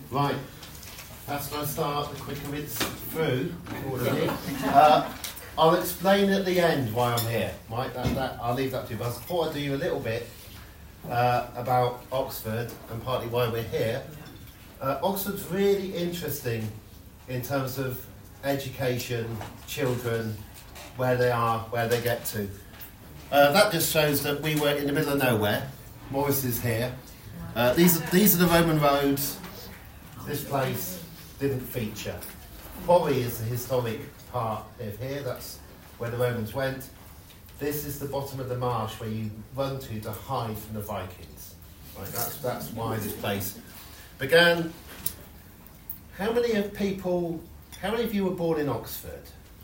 Right, that's when I start, the quicker it's through. I'll explain at the end why I'm here, right? I'll leave that to you, but I thought I'd do you a little bit about Oxford and partly why we're here. Oxford's really interesting in terms of education, children, where they are, where they get to. That just shows that we were in the middle of nowhere. Morris is here. These are the Roman roads. This place didn't feature. Probably is the historic part of here. That's where the Romans went. This is the bottom of the marsh where you run to hide from the Vikings. Right, that's why this place began. How many of you were born in Oxford?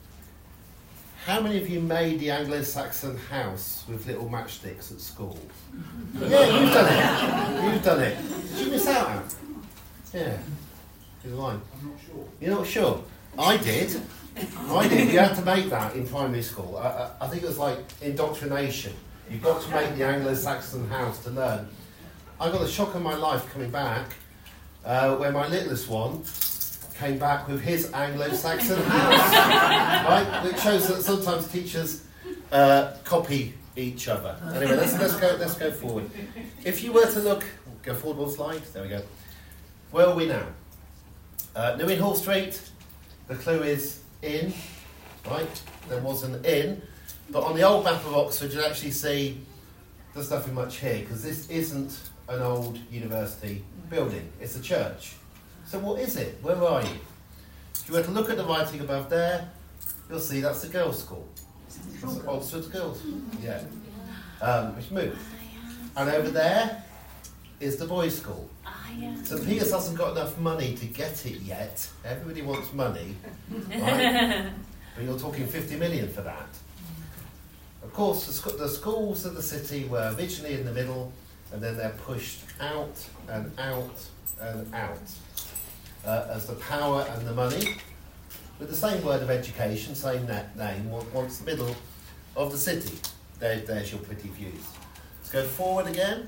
How many of you made the Anglo-Saxon house with little matchsticks at school? Yeah, you've done it. You've done it. Did you miss out, Anne? Yeah. You're lying. I'm not sure. You're not sure? I did. You had to make that in primary school. I think it was like indoctrination. You've got to make the Anglo-Saxon house to learn. I got the shock of my life coming back where my littlest one came back with his Anglo-Saxon house, right? Which shows that sometimes teachers copy each other. Anyway, let's go forward. If you were to look, go forward one slide. There we go. Where are we now? New Inn Hall Street. The clue is in, right? There was an inn, but on the old map of Oxford, you'll actually see there's nothing much here because this isn't an old university building. It's a church. So what is it? Where are you? If you were to look at the writing above there, you'll see that's the girls' school. That's Oxford Girls. Yeah. Which moved. And over there is the boys' school. St. Peter's hasn't got enough money to get it yet. Everybody wants money, right? But you're talking 50 million for that. Of course, the schools of the city were originally in the middle, and then they're pushed out and out and out as the power and the money, with the same word of education, same name, wants the middle of the city. There's your pretty views. Let's go forward again.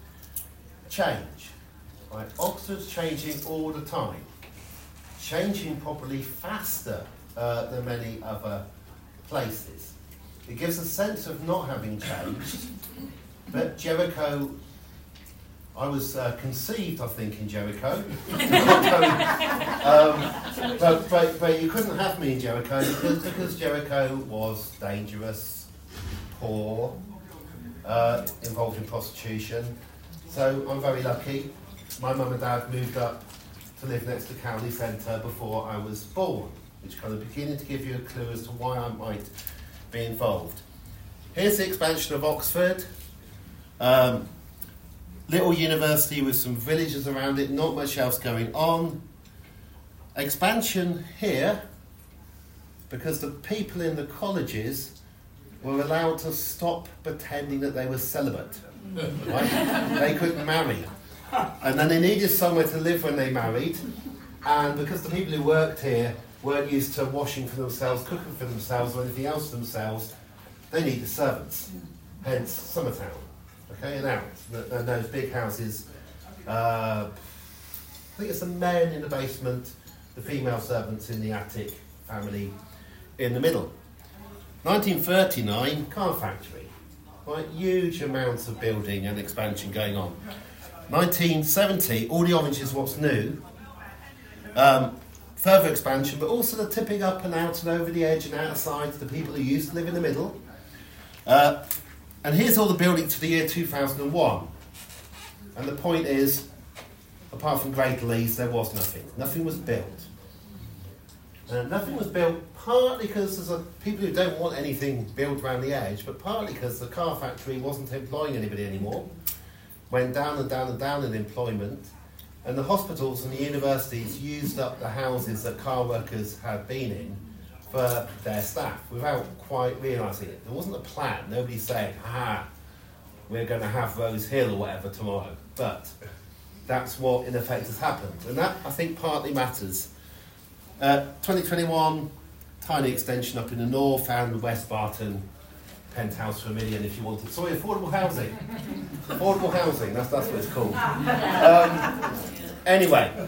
Change. Right, Oxford's changing all the time. Changing probably faster than many other places. It gives a sense of not having changed. But Jericho, I was conceived, I think, in Jericho. But you couldn't have me in Jericho because Jericho was dangerous, poor, involved in prostitution. So I'm very lucky. My mum and dad moved up to live next to Cowley Centre before I was born, which kind of beginning to give you a clue as to why I might be involved. Here's the expansion of Oxford. Little university with some villages around it, not much else going on. Expansion here, because the people in the colleges were allowed to stop pretending that they were celibate. Right? They couldn't marry. And then they needed somewhere to live when they married, and because the people who worked here weren't used to washing for themselves, cooking for themselves, or anything else for themselves, they needed servants. Hence Summertown. Okay, and out. And those big houses, I think it's the men in the basement, the female servants in the attic, family in the middle. 1939, car factory. Right, huge amounts of building and expansion going on. 1970, all the orange is what's new. Further expansion, but also the tipping up and out and over the edge and outside to the people who used to live in the middle. And here's all the building to the year 2001. And the point is, apart from Great Leys, there was nothing. Nothing was built. And nothing was built partly because there's people who don't want anything built around the edge, but partly because the car factory wasn't employing anybody anymore. Went down and down and down in employment, and the hospitals and the universities used up the houses that car workers had been in for their staff without quite realising it. There wasn't a plan. Nobody said, we're going to have Rose Hill or whatever tomorrow. But that's what in effect has happened. And that, I think, partly matters. 2021, tiny extension up in the north and West Barton, penthouse for $1 million if you wanted. Sorry, affordable housing. Affordable housing, that's what it's called. Anyway,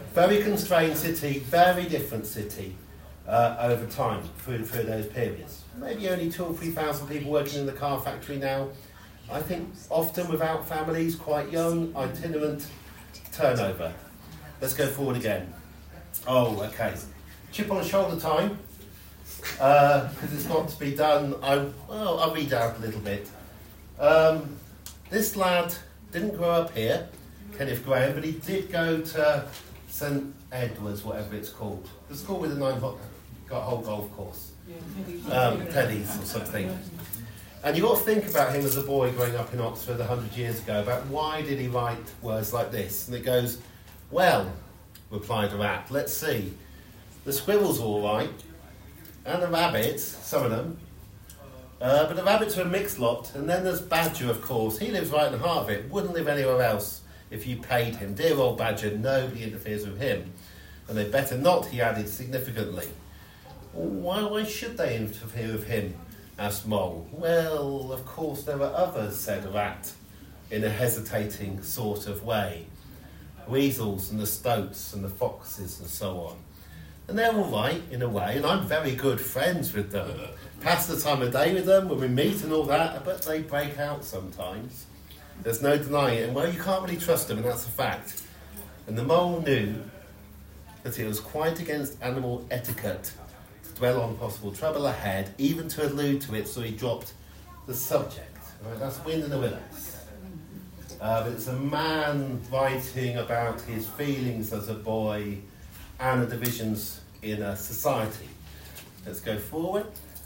Very constrained city, very different city over time through those periods. Maybe only 2,000 or 3,000 people working in the car factory now. I think often without families, quite young, itinerant turnover. Let's go forward again. Oh, okay. Chip on shoulder time, because it's got to be done. I'll read out a little bit. This lad didn't grow up here, Kenneth Graham, but he did go to St Edwards, whatever it's called. The school with the whole golf course. Teddy's or something. And you've got to think about him as a boy growing up in Oxford 100 years ago, about why did he write words like this? And it goes, well, replied a rat, let's see. The squirrel's all right, and the rabbits, some of them. But the rabbits are a mixed lot, and then there's Badger, of course. He lives right in the heart of it, wouldn't live anywhere else if you paid him. Dear old Badger, nobody interferes with him. And they better not, he added significantly. Why should they interfere with him? Asked Mole. Well, of course there are others, said Rat, in a hesitating sort of way. Weasels and the stoats and the foxes and so on. And they're all right, in a way, and I'm very good friends with them. Pass the time of day with them when we meet and all that, but they break out sometimes. There's no denying it, and well, you can't really trust them, and that's a fact. And the Mole knew that it was quite against animal etiquette to dwell on possible trouble ahead, even to allude to it, so he dropped the subject. Right, that's Wind in the Willows. But it's a man writing about his feelings as a boy and the divisions in a society. Let's go forward.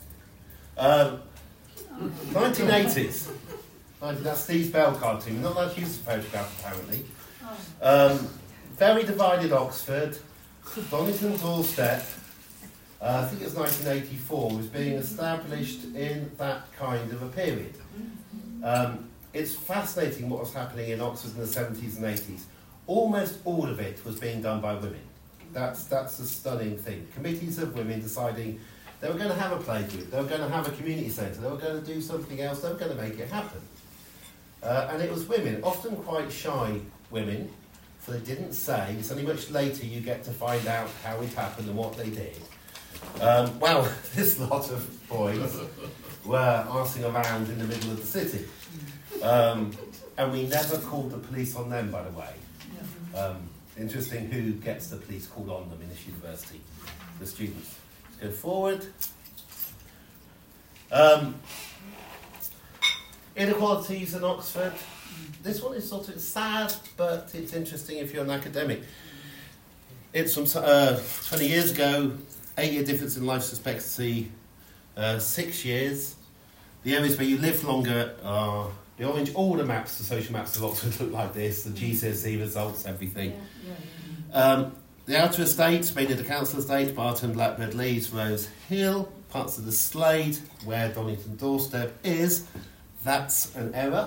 1980s. That's Steve Bell cartoon. Not allowed to use the photograph, apparently. Very divided Oxford. Donington Doorstep, I think it was 1984, was being established in that kind of a period. It's fascinating what was happening in Oxford in the 70s and 80s. Almost all of it was being done by women. That's a stunning thing. Committees of women deciding they were going to have a play group, they were going to have a community centre, they were going to do something else, they were going to make it happen. And it was women, often quite shy women, so they didn't say. It's only much later you get to find out how it happened and what they did. Well, this lot of boys were arsing around in the middle of the city. And we never called the police on them, by the way. Interesting who gets the police called on them in this university. The students. Let's go forward. Inequalities in Oxford. This one is sort of sad, but it's interesting if you're an academic. It's from 20 years ago, 8-year difference in life expectancy, 6 years. The areas where you live longer are the orange. All the maps, the social maps of Oxford look like this, the GCSE results, everything. The outer estates, mainly the council estate, Barton, Blackbird, Leeds, Rose Hill, parts of the Slade, where Donington Doorstep is. That's an error.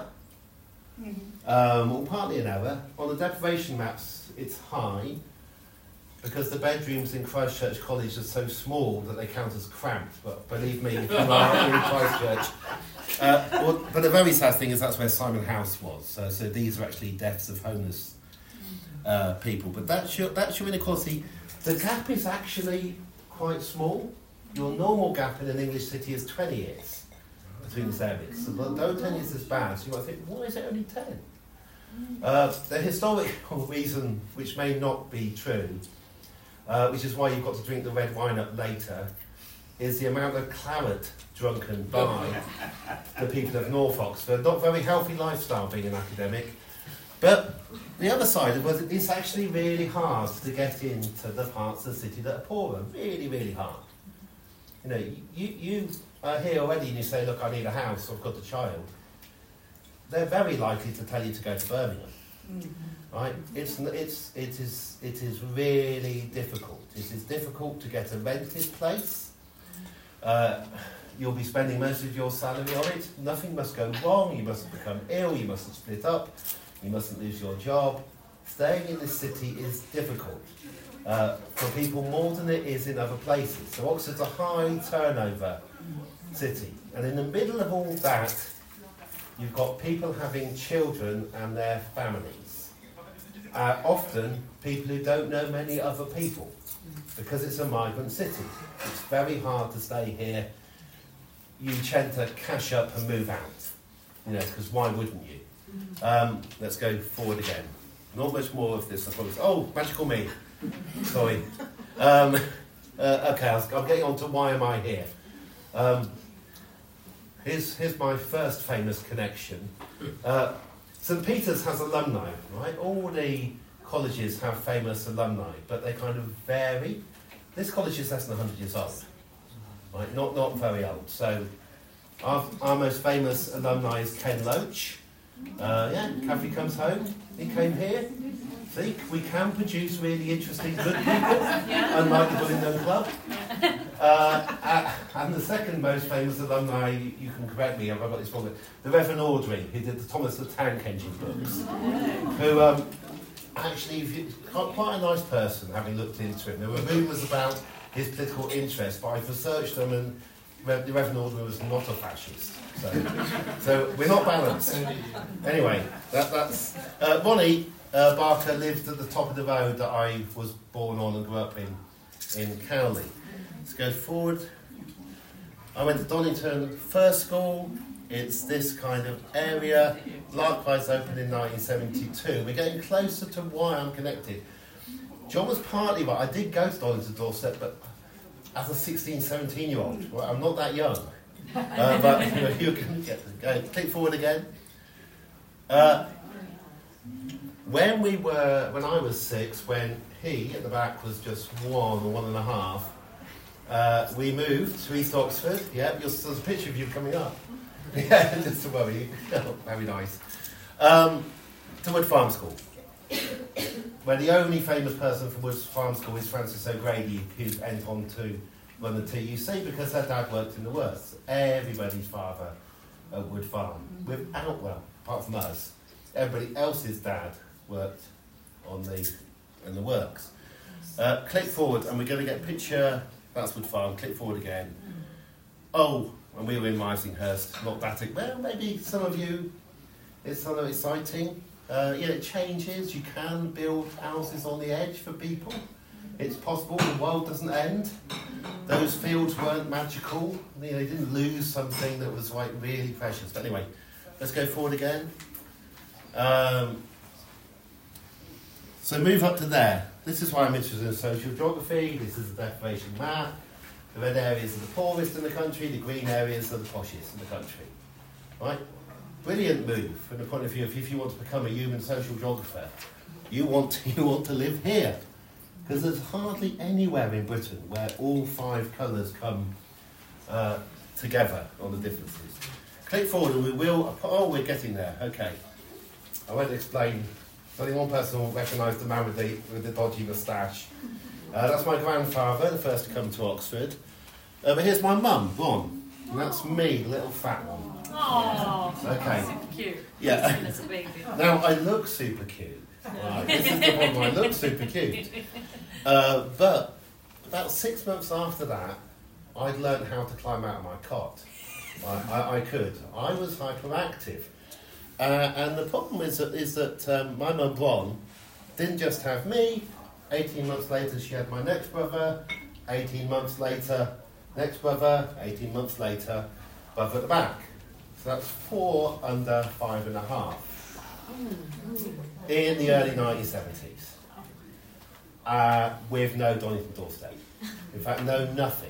Or partly an error. On the deprivation maps, it's high, because the bedrooms in Christ Church College are so small that they count as cramped. But believe me, if you are in Christ Church. But the very sad thing is that's where Simon House was. So these are actually deaths of homeless people. But that's your inequality. The gap is actually quite small. Your normal gap in an English city is 20 years between these areas. So though 10 years is bad, so you might think, why is it only 10? The historical reason, which may not be true, which is why you've got to drink the red wine up later, is the amount of claret drunken by the people of North Oxford. Not very healthy lifestyle being an academic. But the other side of it, it's actually really hard to get into the parts of the city that are poorer. Really, really hard. You know, you are here already and you say, look, I need a house, I've got a child. They're very likely to tell you to go to Birmingham. Right? It is really difficult. It is difficult to get a rented place. You'll be spending most of your salary on it. Nothing must go wrong. You mustn't become ill. You mustn't split up. You mustn't lose your job. Staying in this city is difficult for people more than it is in other places. So Oxford's a high turnover city. And in the middle of all that, you've got people having children and their families. Often people who don't know many other people, because it's a migrant city. It's very hard to stay here. You tend to cash up and move out, because why wouldn't you? Let's go forward again. Not much more of this, I promise. Oh, magical me. Sorry. Okay, I'm getting on to why am I here. Here's my first famous connection. St Peter's has alumni, right? All the colleges have famous alumni, but they kind of vary. This college is less than 100 years old, right? Not very old. So our most famous alumni is Ken Loach. Kathy comes home. He came here. See, we can produce really interesting, good people, unlike the Bullingdon Club. And the second most famous alumni, you can correct me if I've got this wrong, the Reverend Audrey, who did the Thomas the Tank Engine books, who actually, quite a nice person, having looked into him. There were rumours about his political interests, but I've researched them, and the Reverend Audrey was not a fascist. So we're not balanced. Anyway, that's Ronnie Barker lived at the top of the road that I was born on and grew up in Cowley. Let's go forward. I went to Donington First School. It's this kind of area. Likewise opened in 1972. We're getting closer to why I'm connected. John was partly right. I did go to Donington Dorset, but as a 16, 17-year-old. Well, I'm not that young. But you can go. Click forward again. When I was 6, when he at the back was just 1 or 1.5, we moved to East Oxford. Yeah, there's a picture of you coming up. Yeah, just to worry. Oh, very nice. To Wood Farm School, where the only famous person from Wood Farm School is Frances O'Grady, who went on to run the TUC because her dad worked in the works. Everybody's father at Wood Farm, apart from us, everybody else's dad worked in the works. Click forward, and we're going to get a picture. That's Wood Farm. Click forward again. Oh, and we were in Misinghurst. Not that. Well, maybe some of you. It's sort of exciting. It changes. You can build houses on the edge for people. It's possible. The world doesn't end. Those fields weren't magical. They didn't lose something that was like really precious. But anyway, let's go forward again. So move up to there. This is why I'm interested in social geography. This is a deprivation map. The red areas are the poorest in the country. The green areas are the poshest in the country. Right? Brilliant move from the point of view of if you want to become a human social geographer, you want to live here. Because there's hardly anywhere in Britain where all 5 colours come together on the differences. Click forward and we will... Oh, we're getting there. Okay. I won't explain. Only one person will recognise the man with the dodgy moustache. That's my grandfather, the first to come to Oxford. But here's my mum, Ron. And that's me, the little fat one. Oh, okay. Super cute. Yeah. As a baby. Now, I look super cute. Right. This is the problem, I look super cute. But about 6 months after that, I'd learned how to climb out of my cot. I could. I was hyperactive. And the problem is that my mum, Bron, didn't just have me. 18 months later, she had my next brother. 18 months later, next brother. 18 months later, brother at the back. So that's 4 under 5.5 in the early 1970s. With no Donington Dorset. In fact, no nothing.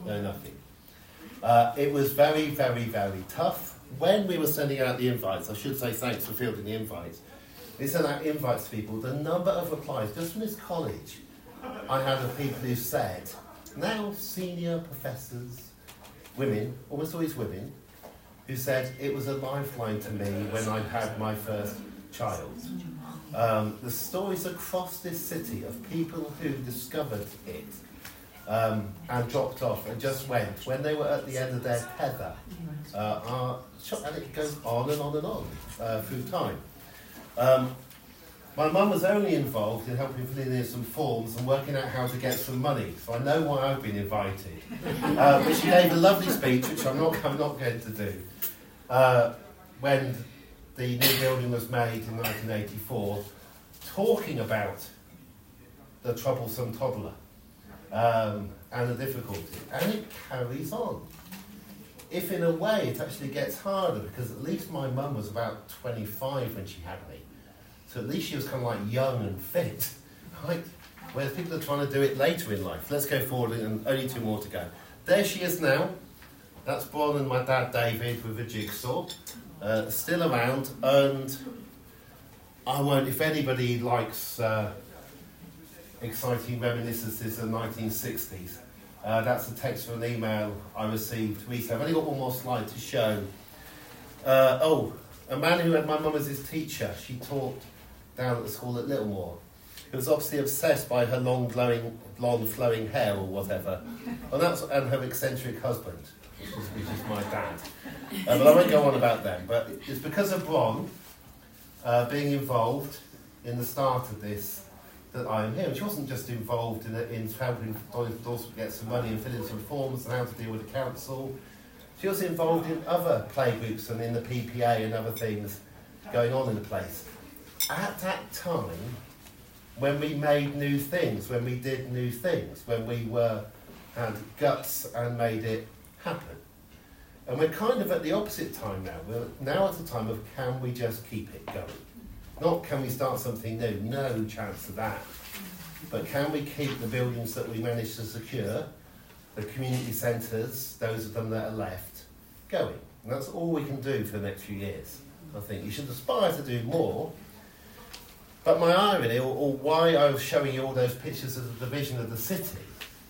It was very, very, very tough. When we were sending out the invites, I should say thanks for fielding the invites. We sent out invites to people. The number of replies, just from this college, I had of people who said, now senior professors, women, almost always women, who said it was a lifeline to me when I had my first child. The stories across this city of people who discovered it and dropped off and just went when they were at the end of their tether. And it goes on and on and on through time. My mum was only involved in helping fill in some forms and working out how to get some money, so I know why I've been invited. But she gave a lovely speech, which I'm not going to do, when the new building was made in 1984, talking about the troublesome toddler and the difficulty, and it carries on. If in a way it actually gets harder, because at least my mum was about 25 when she had me, so at least she was kind of like young and fit, right? Whereas people are trying to do it later in life. Let's go forward, and only 2 more to go. There she is now. That's Bron and my dad David with a jigsaw, still around, and I won't, if anybody likes exciting reminiscences of the 1960s, that's a text from an email I received recently. I've only got one more slide to show. A man who had my mum as his teacher, she taught down at the school at Littlemore. He was obviously obsessed by her long flowing hair or whatever, and her eccentric husband, which is my dad. But I won't go on about them. But it's because of Bron being involved in the start of this that I am here. And she wasn't just involved in helping Dorset get some money and fill in some forms and how to deal with the council. She was involved in other playgroups and in the PPA and other things going on in the place. At that time, when we made new things, when we did new things, when we had guts and made it happen. And we're kind of at the opposite time now. We're now at a time of, can we just keep it going? Not can we start something new, no chance of that. But can we keep the buildings that we managed to secure, the community centres, those of them that are left, going? And that's all we can do for the next few years. I think you should aspire to do more. But my irony, or why I was showing you all those pictures of the division of the city,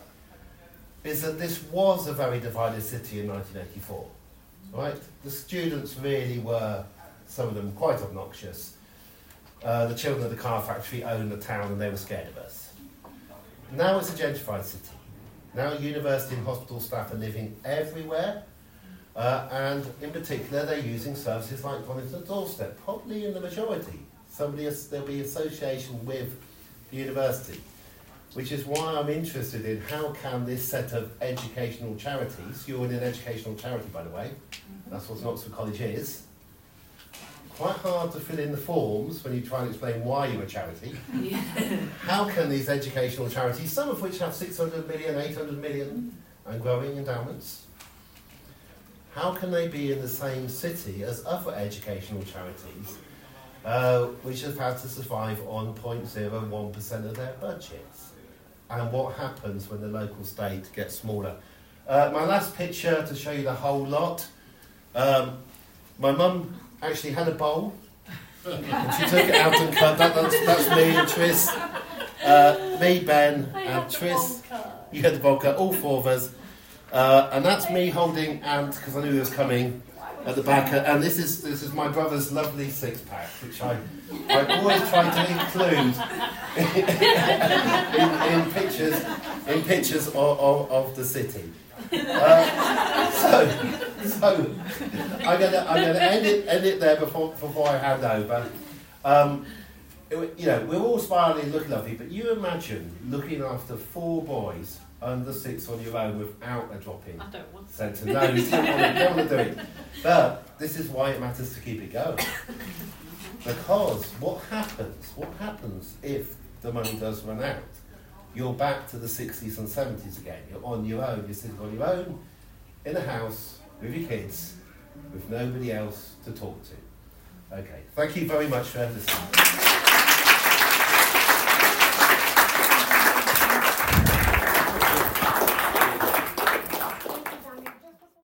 is that this was a very divided city in 1984. Right? The students really were, some of them, quite obnoxious. The children of the car factory owned the town and they were scared of us. Now it's a gentrified city. Now university and hospital staff are living everywhere, and in particular they're using services like Donington Doorstep, probably in the majority. There'll be association with the university, which is why I'm interested in how can this set of educational charities, you're in an educational charity by the way, that's what Oxford College is, quite hard to fill in the forms when you try and explain why you're a charity. How can these educational charities, some of which have 600 million, 800 million and growing endowments, how can they be in the same city as other educational charities which have had to survive on 0.01% of their budgets? And what happens when the local state gets smaller? My last picture to show you the whole lot. My mum actually had a bowl, and she took it out and cut. That's me and Tris. Me, Ben, and Tris. You had the bowl cut, all 4 of us. And that's me holding Ant, because I knew he was coming, at the back. And this is my brother's lovely 6-pack, which I always try to include in pictures of the city. So I'm gonna end it there before I hand over. We're all smiling and looking lovely, but you imagine looking after 4 boys under 6 on your own without a drop-in centre. No, you don't want to do it. But this is why it matters to keep it going. Because what happens if the money does run out? You're back to the 60s and 70s again. You're on your own. You're sitting on your own in a house with your kids, with nobody else to talk to. Okay, thank you very much for listening.